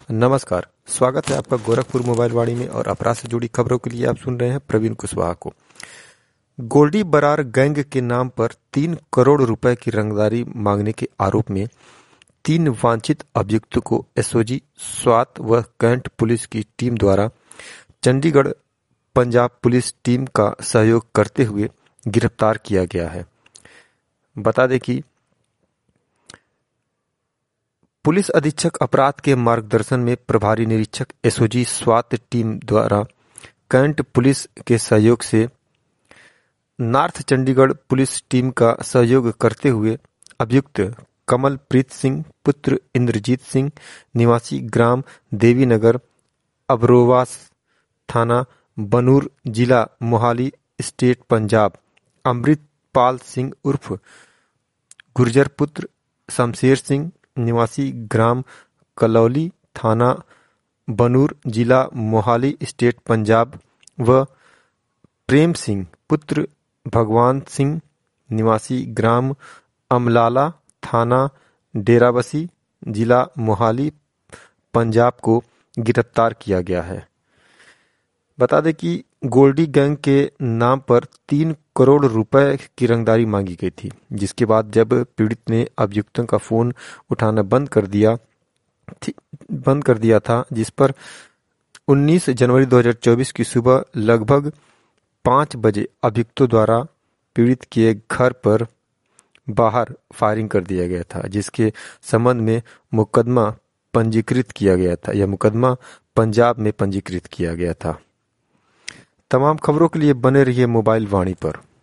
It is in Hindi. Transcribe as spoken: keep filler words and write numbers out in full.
नमस्कार। स्वागत है आपका गोरखपुर मोबाइल वाणी में और अपराध से जुड़ी खबरों के लिए आप सुन रहे हैं प्रवीण कुशवाहा को। गोल्डी बरार गैंग के नाम पर तीन करोड़ रुपए की रंगदारी मांगने के आरोप में तीन वांछित अभियुक्तों को एसओजी स्वात व कैंट पुलिस की टीम द्वारा चंडीगढ़ पंजाब पुलिस टीम का सहयोग करते हुए गिरफ्तार किया गया है। बता दें कि पुलिस अधीक्षक अपराध के मार्गदर्शन में प्रभारी निरीक्षक एसओजी स्वात टीम द्वारा कैंट पुलिस के सहयोग से नॉर्थ चंडीगढ़ पुलिस टीम का सहयोग करते हुए अभियुक्त कमलप्रीत सिंह पुत्र इंद्रजीत सिंह निवासी ग्राम देवीनगर अबरोवास थाना बनूर जिला मोहाली स्टेट पंजाब अमृतपाल सिंह उर्फ गुर्जर पुत्र शमशेर सिंह निवासी ग्राम कलौली थाना बनूर जिला मोहाली स्टेट पंजाब व प्रेम सिंह पुत्र भगवान सिंह निवासी ग्राम अमलाला थाना डेराबसी जिला मोहाली पंजाब को गिरफ्तार किया गया है। बता दें कि गोल्डी गैंग के नाम पर तीन करोड़ रुपए की रंगदारी मांगी गई थी, जिसके बाद जब पीड़ित ने अभियुक्तों का फोन उठाना बंद कर दिया बंद कर दिया था, जिस पर उन्नीस जनवरी दो हज़ार चौबीस की सुबह लगभग पाँच बजे अभियुक्तों द्वारा पीड़ित के घर पर बाहर फायरिंग कर दिया गया था, जिसके संबंध में मुकदमा पंजीकृत किया गया था। यह मुकदमा पंजाब में पंजीकृत किया गया था। तमाम खबरों के लिए बने रहिए मोबाइल वाणी पर।